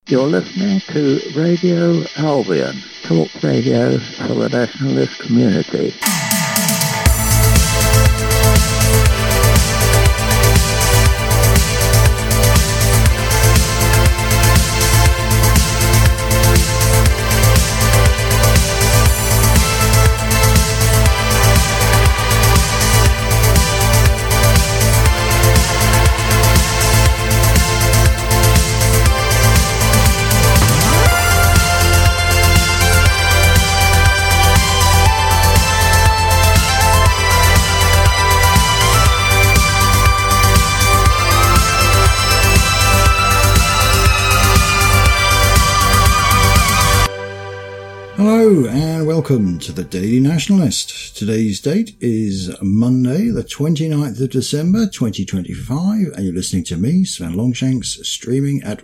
You're listening to Radio Albion, talk radio for the nationalist community. Hello and welcome to the Daily Nationalist. Today's date is Monday the 29th of December 2025 and you're listening to me, Sven Longshanks, streaming at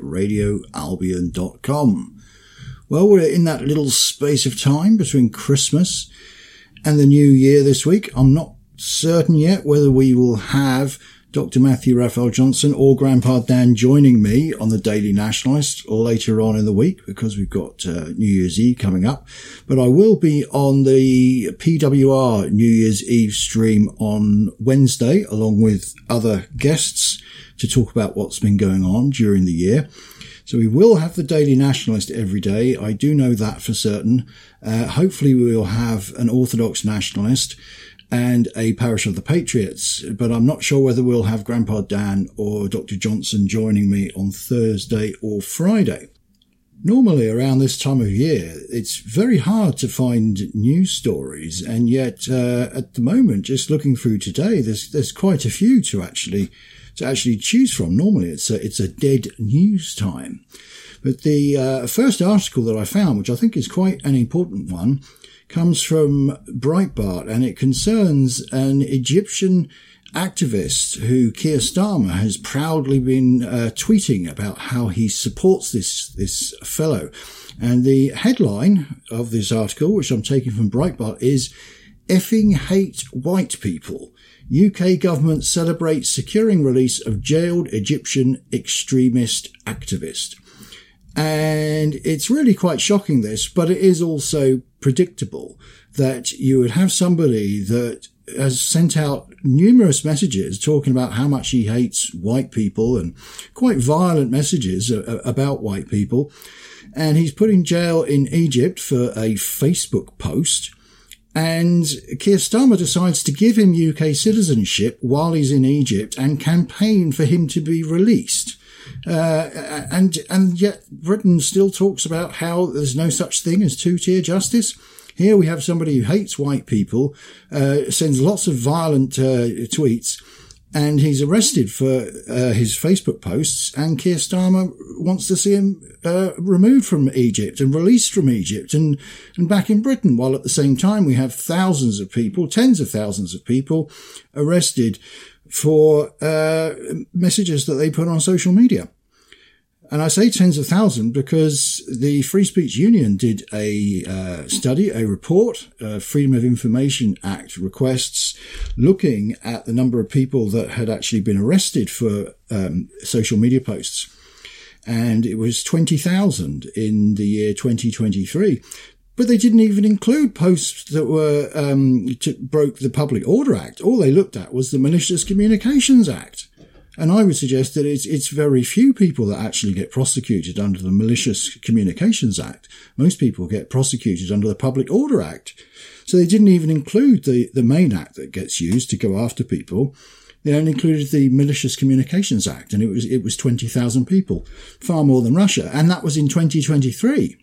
radioalbion.com. Well, we're in that little space of time between Christmas and the New Year this week. I'm not certain yet whether we will have Dr. Matthew Raphael Johnson or Grandpa Dan joining me on the Daily Nationalist later on in the week because we've got New Year's Eve coming up. But I will be on the PWR New Year's Eve stream on Wednesday along with other guests to talk about what's been going on during the year. So we will have the Daily Nationalist every day. I do know that for certain. Hopefully we will have an Orthodox Nationalist and a Parish of the Patriots, but I'm not sure whether we'll have Grandpa Dan or Dr. Johnson joining me on Thursday or Friday. Normally around this time of year, it's very hard to find news stories, and yet at the moment, just looking through today, there's quite a few to actually choose from. Normally it's a dead news time. But the first article that I found, which I think is quite an important one, comes from Breitbart, and it concerns an Egyptian activist who Keir Starmer has proudly been tweeting about how he supports this fellow. And the headline of this article, which I'm taking from Breitbart, is "Effing Hate White People. UK government celebrates securing release of jailed Egyptian extremist activist." And it's really quite shocking, this, but it is also predictable that you would have somebody that has sent out numerous messages talking about how much he hates white people and quite violent messages about white people. And he's put in jail in Egypt for a Facebook post. And Keir Starmer decides to give him UK citizenship while he's in Egypt and campaign for him to be released. And yet Britain still talks about how there's no such thing as two-tier justice. Here we have somebody who hates white people, sends lots of violent tweets, and he's arrested for his Facebook posts, and Keir Starmer wants to see him removed from Egypt and released from Egypt and back in Britain, while at the same time we have thousands of people, tens of thousands of people arrested for messages that they put on social media. And I say tens of thousands because the Free Speech Union did a study, a report, Freedom of Information Act requests, looking at the number of people that had actually been arrested for social media posts. And it was 20,000 in the year 2023. But they didn't even include posts that were broke the Public Order Act. All they looked at was the Malicious Communications Act. And I would suggest that it's very few people that actually get prosecuted under the Malicious Communications Act. Most people get prosecuted under the Public Order Act. So they didn't even include the main act that gets used to go after people. They only included the Malicious Communications Act, and it was 20,000 people, far more than Russia. And that was in 2023.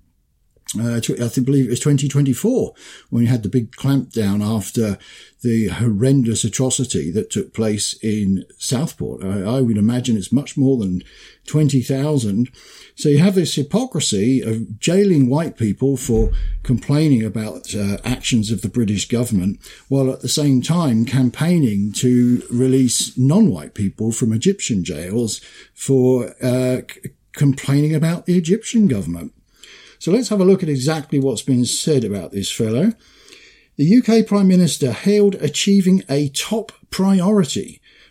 I believe it was 2024 when we had the big clampdown after the horrendous atrocity that took place in Southport. I would imagine it's much more than 20,000. So you have this hypocrisy of jailing white people for complaining about actions of the British government, while at the same time campaigning to release non-white people from Egyptian jails for complaining about the Egyptian government. So let's have a look at exactly what's been said about this fellow. The UK Prime Minister hailed achieving a top priority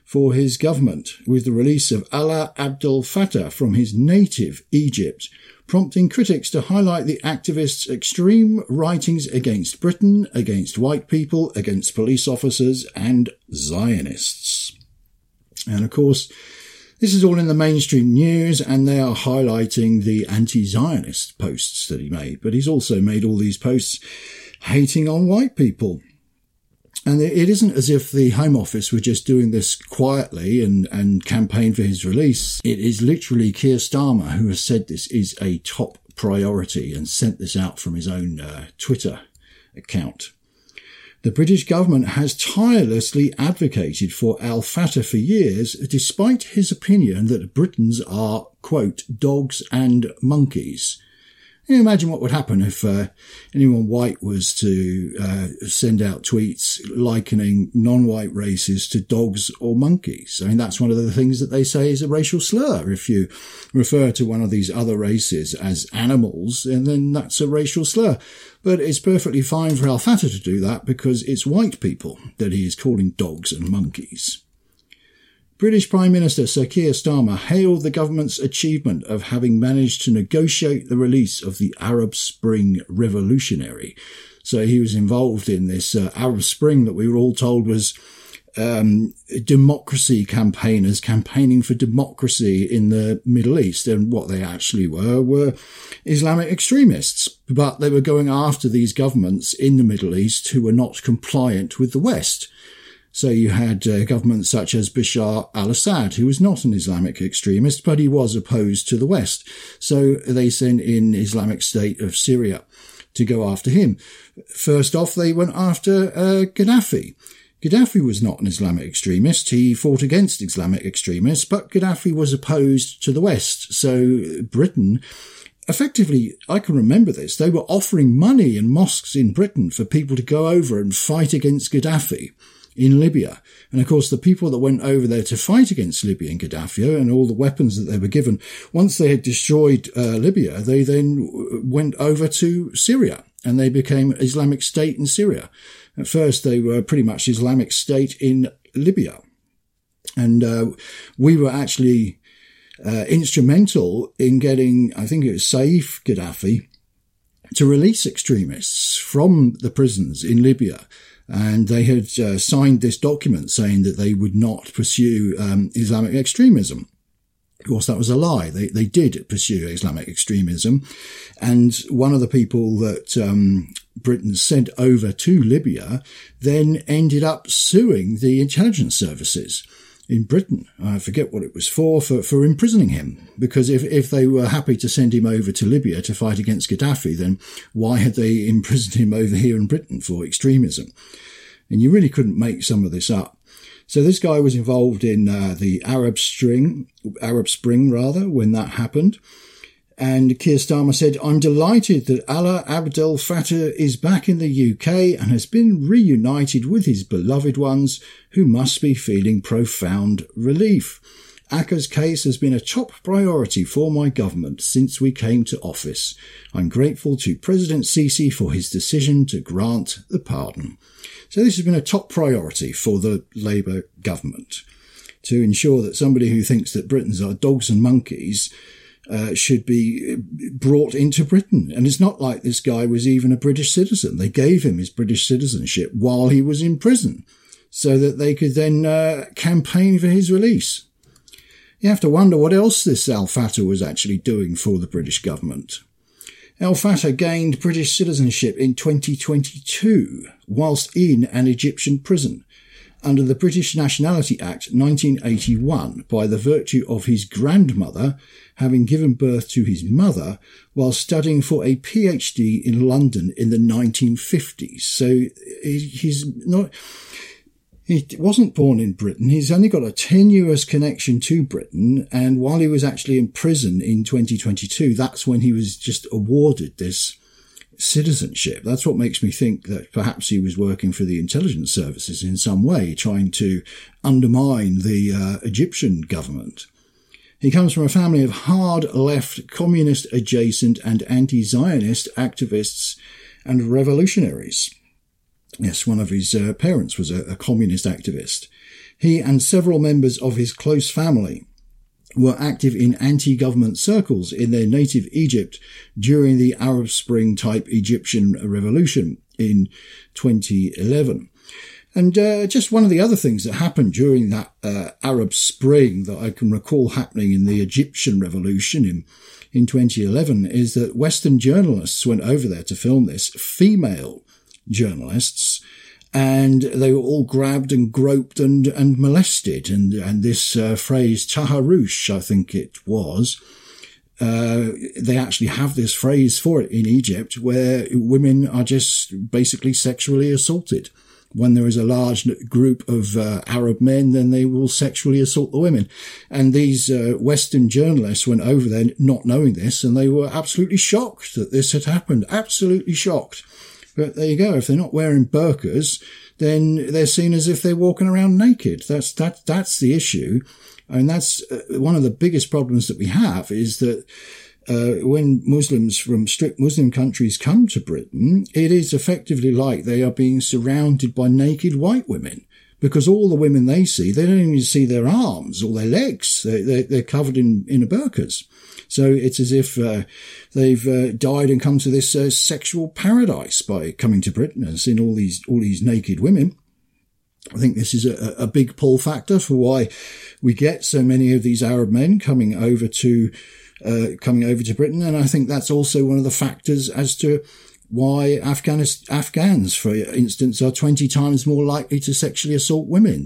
for his government with the release of Alaa Abdel Fattah from his native Egypt, prompting critics to highlight the activist's extreme writings against Britain, against white people, against police officers and Zionists. And of course, this is all in the mainstream news, and they are highlighting the anti-Zionist posts that he made. But he's also made all these posts hating on white people. And it isn't as if the Home Office were just doing this quietly and campaign for his release. It is literally Keir Starmer who has said this is a top priority and sent this out from his own Twitter account. The British government has tirelessly advocated for Al-Fattah for years, despite his opinion that Britons are, quote, dogs and monkeys. Can you imagine what would happen if anyone white was to send out tweets likening non-white races to dogs or monkeys? I mean, that's one of the things that they say is a racial slur. If you refer to one of these other races as animals, and then that's a racial slur. But it's perfectly fine for Al-Fattah to do that because it's white people that he is calling dogs and monkeys. British Prime Minister Sir Keir Starmer hailed the government's achievement of having managed to negotiate the release of the Arab Spring revolutionary. So he was involved in this Arab Spring that we were all told was democracy campaigners campaigning for democracy in the Middle East. And what they actually were Islamic extremists. But they were going after these governments in the Middle East who were not compliant with the West. So you had governments such as Bashar al-Assad, who was not an Islamic extremist, but he was opposed to the West. So they sent in Islamic State of Syria to go after him. First off, they went after Gaddafi. Gaddafi was not an Islamic extremist. He fought against Islamic extremists, but Gaddafi was opposed to the West. So Britain, effectively, I can remember this, they were offering money in mosques in Britain for people to go over and fight against Gaddafi in Libya. And of course, the people that went over there to fight against Libya and Gaddafi and all the weapons that they were given, once they had destroyed Libya, they then went over to Syria and they became Islamic State in Syria. At first, they were pretty much Islamic State in Libya. And we were actually instrumental in getting, I think it was Saif Gaddafi, to release extremists from the prisons in Libya. And they had signed this document saying that they would not pursue Islamic extremism. Of course, that was a lie. They did pursue Islamic extremism. And one of the people that Britain sent over to Libya then ended up suing the intelligence services in Britain. I forget what it was for imprisoning him. Because if they were happy to send him over to Libya to fight against Gaddafi, then why had they imprisoned him over here in Britain for extremism? And you really couldn't make some of this up. So this guy was involved in the Arab Spring, when that happened. And Keir Starmer said, "I'm delighted that Alaa Abdel Fattah is back in the UK and has been reunited with his beloved ones who must be feeling profound relief. ACCA's case has been a top priority for my government since we came to office. I'm grateful to President Sisi for his decision to grant the pardon." So this has been a top priority for the Labour government, to ensure that somebody who thinks that Britons are dogs and monkeys should be brought into Britain. And it's not like this guy was even a British citizen. They gave him his British citizenship while he was in prison so that they could then campaign for his release. You have to wonder what else this Al-Fattah was actually doing for the British government. Al-Fattah gained British citizenship in 2022 whilst in an Egyptian prison under the British Nationality Act 1981 by the virtue of his grandmother having given birth to his mother while studying for a PhD in London in the 1950s. So he wasn't born in Britain. He's only got a tenuous connection to Britain. And while he was actually in prison in 2022, that's when he was just awarded this citizenship. That's what makes me think that perhaps he was working for the intelligence services in some way, trying to undermine the Egyptian government. He comes from a family of hard left, communist adjacent and anti-Zionist activists and revolutionaries. Yes, one of his parents was a communist activist. He and several members of his close family were active in anti-government circles in their native Egypt during the Arab Spring-type Egyptian revolution in 2011. And just one of the other things that happened during that Arab Spring that I can recall happening in the Egyptian revolution in 2011 is that Western journalists went over there to film this, female journalists, and they were all grabbed and groped and molested. And this phrase, taharush, I think it was, they actually have this phrase for it in Egypt where women are just basically sexually assaulted. When there is a large group of Arab men, then they will sexually assault the women. And these Western journalists went over there not knowing this, and they were absolutely shocked that this had happened. Absolutely shocked. But there you go. If they're not wearing burqas, then they're seen as if they're walking around naked. That's the issue. And that's one of the biggest problems that we have is that when Muslims from strict Muslim countries come to Britain, it is effectively like they are being surrounded by naked white women, because all the women they see, they don't even see their arms or their legs. They're covered in burqas. So it's as if they've died and come to this sexual paradise by coming to Britain and seeing all these naked women. I think this is a big pull factor for why we get so many of these Arab men coming over to Britain. And I think that's also one of the factors as to why Afghans, for instance, are 20 times more likely to sexually assault women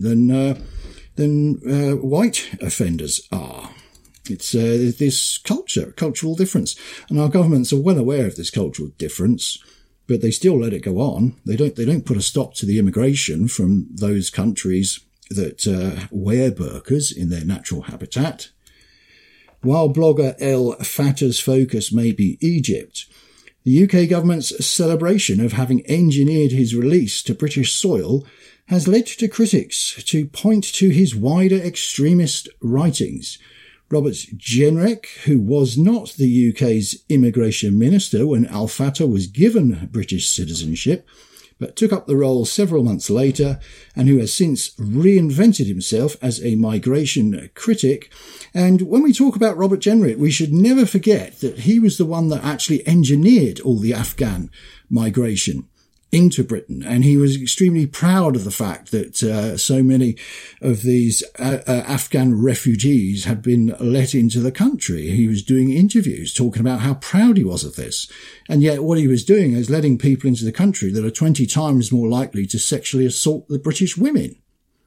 than white offenders are. It's this cultural difference. And our governments are well aware of this cultural difference, but they still let it go on. They don't put a stop to the immigration from those countries that wear burqas in their natural habitat. While blogger El Fattah's focus may be Egypt, the UK government's celebration of having engineered his release to British soil has led to critics to point to his wider extremist writings. Robert Jenrick, who was not the UK's immigration minister when Al Fattah was given British citizenship, but took up the role several months later, and who has since reinvented himself as a migration critic. And when we talk about Robert Jenrick, we should never forget that he was the one that actually engineered all the Afghan migration into Britain, and he was extremely proud of the fact that so many of these Afghan refugees had been let into the country. He was doing interviews talking about how proud he was of this, and yet what he was doing is letting people into the country that are 20 times more likely to sexually assault the British women.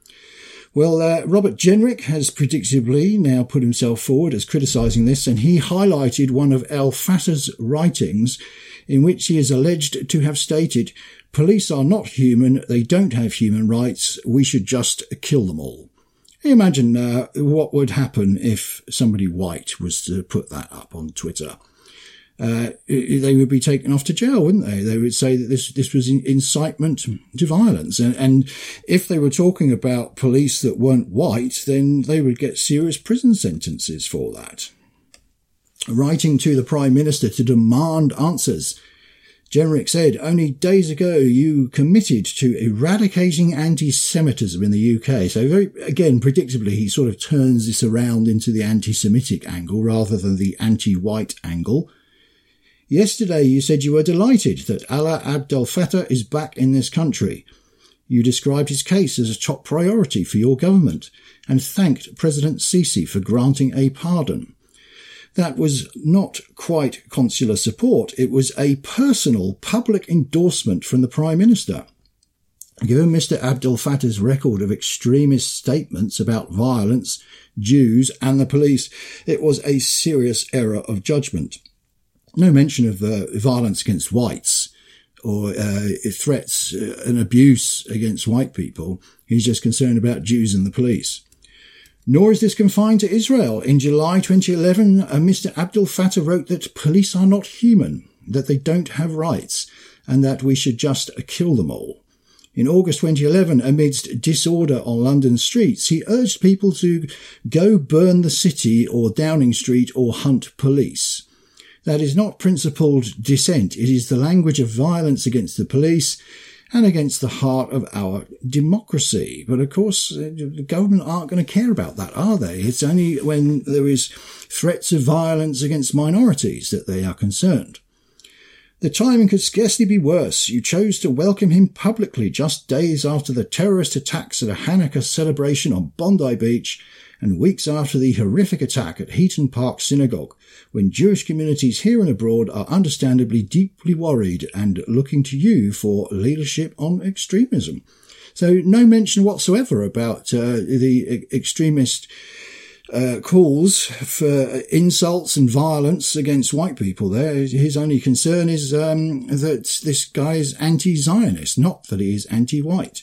Well, Robert Jenrick has predictably now put himself forward as criticising this, and he highlighted one of El Fattah's writings in which he is alleged to have stated, "Police are not human, they don't have human rights, we should just kill them all." Imagine what would happen if somebody white was to put that up on Twitter. They would be taken off to jail, wouldn't they? They would say that this was incitement to violence. And if they were talking about police that weren't white, then they would get serious prison sentences for that. Writing to the Prime Minister to demand answers, Jenrick said, "Only days ago you committed to eradicating anti-Semitism in the UK." So very, again, predictably, he sort of turns this around into the anti-Semitic angle rather than the anti-white angle. "Yesterday you said you were delighted that Alaa Abdel Fattah is back in this country. You described his case as a top priority for your government and thanked President Sisi for granting a pardon. That was not quite consular support. It was a personal public endorsement from the Prime Minister. Given Mr. Abdel Fattah's record of extremist statements about violence, Jews and the police, it was a serious error of judgment. No mention of violence against whites or threats and abuse against white people. He's just concerned about Jews and the police. Nor is this confined to Israel. In July 2011, Mr. Abdel Fattah wrote that police are not human, that they don't have rights, and that we should just kill them all. In August 2011, amidst disorder on London streets, he urged people to go burn the city or Downing Street or hunt police. That is not principled dissent. It is the language of violence against the police, and against the heart of our democracy. But of course, the government aren't going to care about that, are they? It's only when there is threats of violence against minorities that they are concerned. The timing could scarcely be worse. You chose to welcome him publicly just days after the terrorist attacks at a Hanukkah celebration on Bondi Beach and weeks after the horrific attack at Heaton Park Synagogue, when Jewish communities here and abroad are understandably deeply worried and looking to you for leadership on extremism. So no mention whatsoever about the extremist calls for insults and violence against white people there. His only concern is that this guy is anti-Zionist, not that he is anti-white.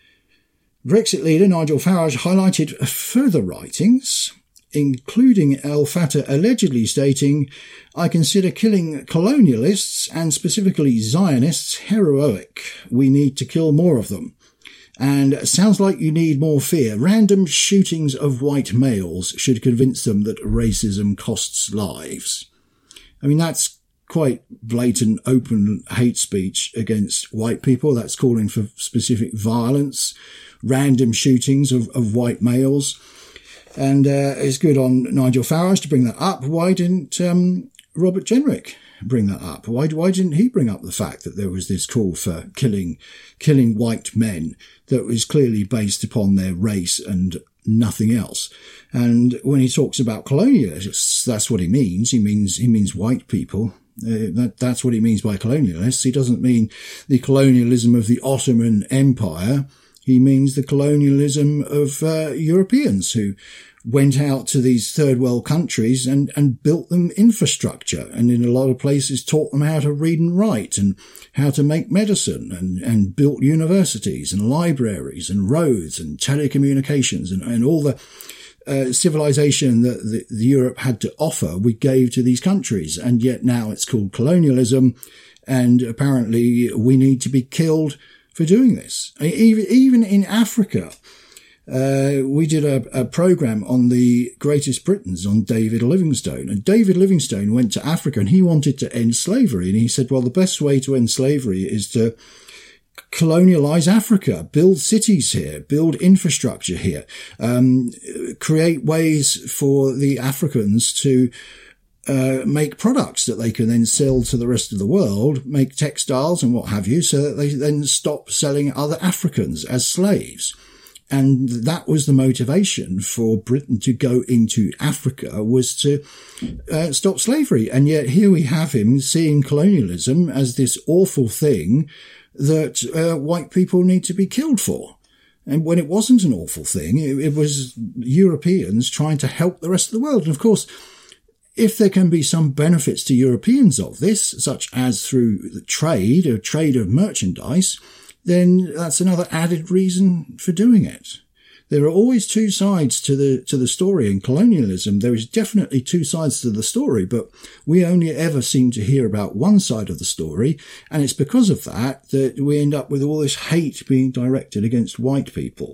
Brexit leader Nigel Farage highlighted further writings, including El Fattah allegedly stating, "I consider killing colonialists and specifically Zionists heroic. We need to kill more of them. And sounds like you need more fear. Random shootings of white males should convince them that racism costs lives." I mean, that's quite blatant, open hate speech against white people. That's calling for specific violence, random shootings of white males. And it's good on Nigel Farage to bring that up. Why didn't Robert Jenrick bring that up? Why didn't he bring up the fact that there was this call for killing white men that was clearly based upon their race and nothing else? And when he talks about colonialists, that's what he means. He means white people. That's what he means by colonialists. He doesn't mean the colonialism of the Ottoman Empire. He means the colonialism of Europeans who went out to these third world countries and built them infrastructure, and in a lot of places taught them how to read and write and how to make medicine, and built universities and libraries and roads and telecommunications and all the civilization that the Europe had to offer we gave to these countries. And yet now it's called colonialism, and apparently we need to be killed for doing this. Even in Africa, we did a program on the Greatest Britons on David Livingstone, and David Livingstone went to Africa and he wanted to end slavery, and he said, well, the best way to end slavery is to colonialize Africa, build cities here, build infrastructure here, create ways for the Africans to make products that they can then sell to the rest of the world, make textiles and what have you, so that they then stop selling other Africans as slaves. And that was the motivation for Britain to go into Africa, was to stop slavery. And yet here we have him seeing colonialism as this awful thing that white people need to be killed for. And when it wasn't an awful thing, it was Europeans trying to help the rest of the world. And of course, if there can be some benefits to Europeans of this, such as through the trade of merchandise, then that's another added reason for doing it. There are always two sides to the story. In colonialism, there is definitely two sides to the story, but we only ever seem to hear about one side of the story, and it's because of that we end up with all this hate being directed against white people.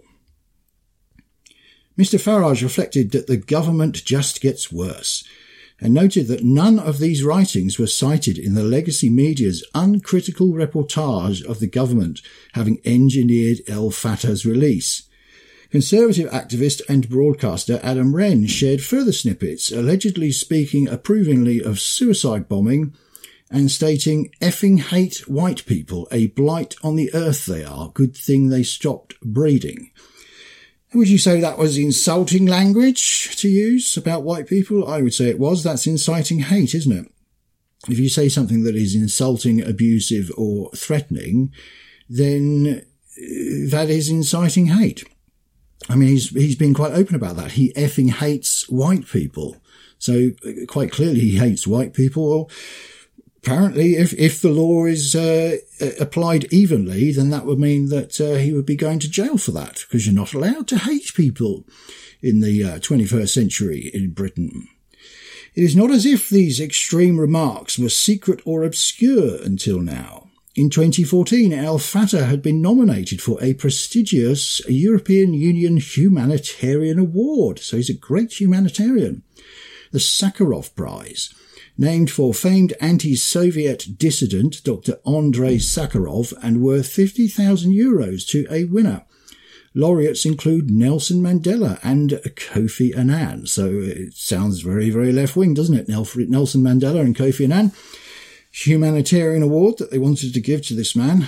Mr. Farage reflected that the government just gets worse, and noted that none of these writings were cited in the legacy media's uncritical reportage of the government having engineered El Fattah's release. Conservative activist and broadcaster Adam Wren shared further snippets, allegedly speaking approvingly of suicide bombing and stating, "Effing hate white people, a blight on the earth they are, good thing they stopped breeding." Would you say that was insulting language to use about white people? I would say it was. That's inciting hate, isn't it? If you say something that is insulting, abusive, or threatening, then that is inciting hate. I mean, he's been quite open about that. He effing hates white people. So quite clearly he hates white people. Well, apparently, if the law is applied evenly, then that would mean that he would be going to jail for that, because you're not allowed to hate people in the 21st century in Britain. It is not as if these extreme remarks were secret or obscure until now. In 2014, El Fattah had been nominated for a prestigious European Union Humanitarian Award, so he's a great humanitarian, the Sakharov Prize. named for famed anti-Soviet dissident Dr. Andrei Sakharov and worth €50,000 to a winner. Laureates include Nelson Mandela and Kofi Annan. So it sounds very, very left-wing, doesn't it? Nelson Mandela and Kofi Annan. Humanitarian award that they wanted to give to this man.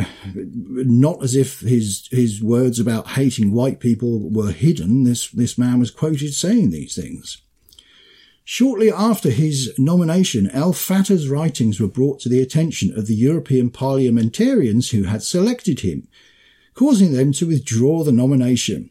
Not as if his words about hating white people were hidden. This man was quoted saying these things. Shortly after his nomination, al-Fatah's writings were brought to the attention of the European parliamentarians who had selected him, causing them to withdraw the nomination,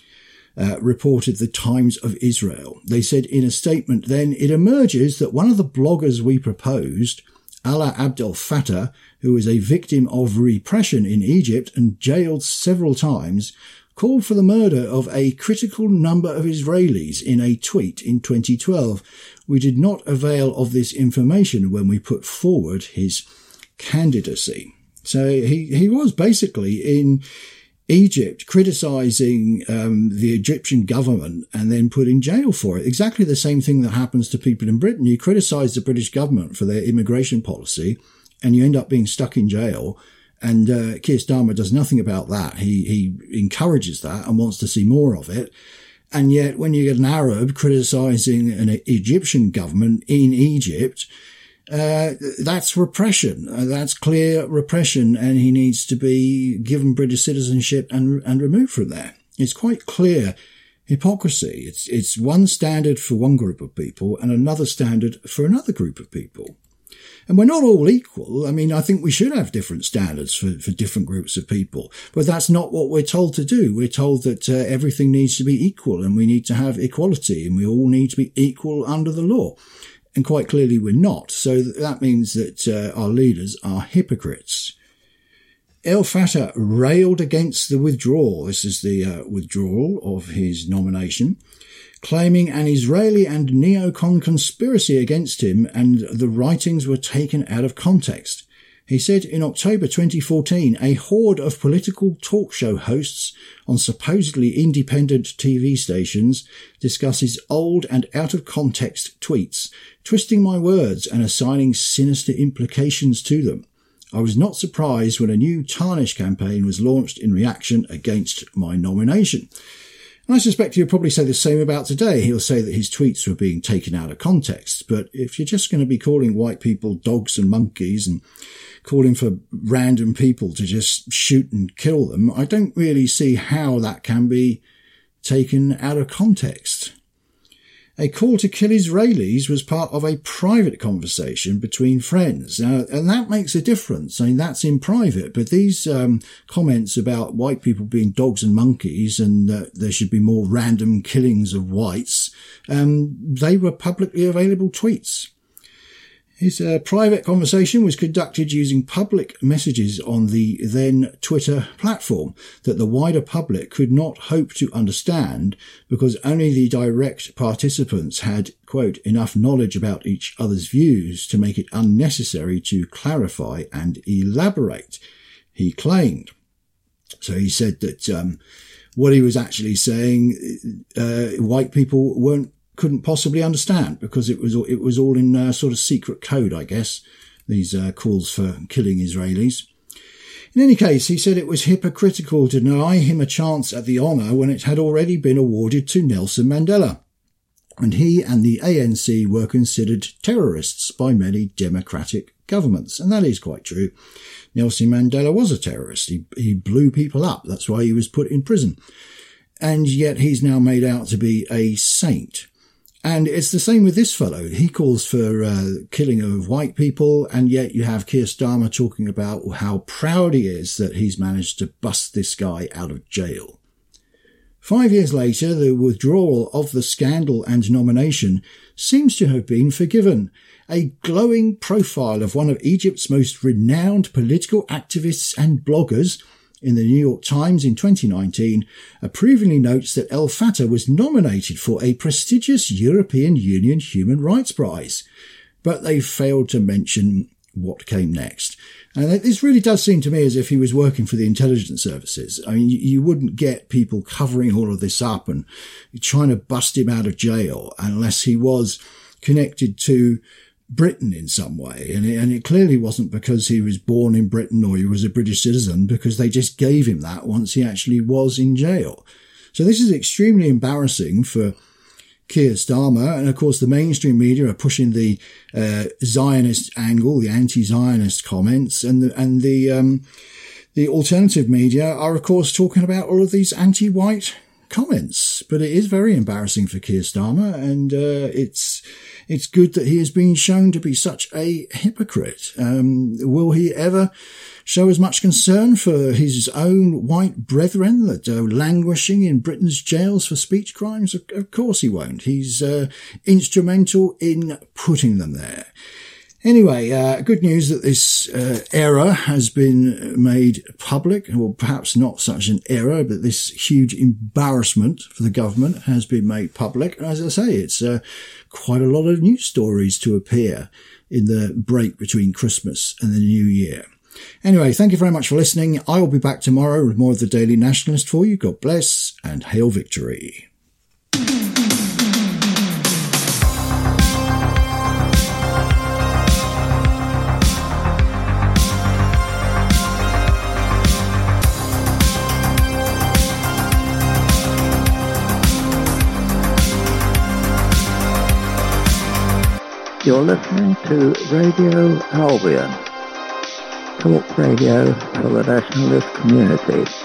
reported the Times of Israel. They said in a statement then, "It emerges that one of the bloggers we proposed, Alaa Abdel Fattah, who was a victim of repression in Egypt and jailed several times, called for the murder of a critical number of Israelis in a tweet in 2012. We did not avail of this information when we put forward his candidacy." So he was basically in Egypt criticising the Egyptian government and then put in jail for it. Exactly the same thing that happens to people in Britain. You criticise the British government for their immigration policy and you end up being stuck in jail. And Keir Starmer does nothing about that. He encourages that and wants to see more of it. And yet when you get an Arab criticising an Egyptian government in Egypt, that's repression. That's clear repression, and he needs to be given British citizenship and removed from there. It's quite clear hypocrisy. It's one standard for one group of people and another standard for another group of people. And we're not all equal. I mean, I think we should have different standards for different groups of people, but that's not what we're told to do. We're told that everything needs to be equal and we need to have equality and we all need to be equal under the law. And quite clearly we're not. So that means that our leaders are hypocrites. al-Fatah railed against the withdrawal. This is the withdrawal of his nomination, claiming an Israeli and neocon conspiracy against him, and the writings were taken out of context. He said in October 2014, a horde of political talk show hosts on supposedly independent TV stations discusses old and out-of-context tweets, twisting my words and assigning sinister implications to them. I was not surprised when a new tarnish campaign was launched in reaction against my nomination. And I suspect he'll probably say the same about today. He'll say that his tweets were being taken out of context. But if you're just going to be calling white people dogs and monkeys and calling for random people to just shoot and kill them, I don't really see how that can be taken out of context. A call to kill Israelis was part of a private conversation between friends. Now, and that makes a difference. I mean, that's in private, but these comments about white people being dogs and monkeys and there should be more random killings of whites, they were publicly available tweets. His private conversation was conducted using public messages on the then Twitter platform that the wider public could not hope to understand because only the direct participants had, quote, enough knowledge about each other's views to make it unnecessary to clarify and elaborate, he claimed. So he said that what he was actually saying, white people couldn't possibly understand because it was all in sort of secret code, I guess, these calls for killing Israelis. In any case, he said it was hypocritical to deny him a chance at the honour when it had already been awarded to Nelson Mandela. And he and the ANC were considered terrorists by many democratic governments. And that is quite true. Nelson Mandela was a terrorist. He blew people up. That's why he was put in prison. And yet he's now made out to be a saint. And it's the same with this fellow. He calls for killing of white people, and yet you have Keir Starmer talking about how proud he is that he's managed to bust this guy out of jail. 5 years later, the withdrawal of the scandal and nomination seems to have been forgiven. A glowing profile of one of Egypt's most renowned political activists and bloggers in the New York Times in 2019 approvingly notes that al-Fatah was nominated for a prestigious European Union Human Rights Prize, but they failed to mention what came next. And this really does seem to me as if he was working for the intelligence services. I mean, you wouldn't get people covering all of this up and trying to bust him out of jail unless he was connected to Britain in some way. And it clearly wasn't because he was born in Britain or he was a British citizen, because they just gave him that once he actually was in jail. So this is extremely embarrassing for Keir Starmer. And of course, the mainstream media are pushing the Zionist angle, the anti-Zionist comments, and the alternative media are, of course, talking about all of these anti-white comments. But it is very embarrassing for Keir Starmer, and it's good that he has been shown to be such a hypocrite. Will he ever show as much concern for his own white brethren that are languishing in Britain's jails for speech crimes? Of course he won't. He's instrumental in putting them there. Anyway, good news that this error has been made public, or perhaps not such an error, but this huge embarrassment for the government has been made public. And as I say, it's quite a lot of news stories to appear in the break between Christmas and the New Year. Anyway, thank you very much for listening. I will be back tomorrow with more of the Daily Nationalist for you. God bless and hail victory. You're listening to Radio Albion, talk radio for the nationalist community.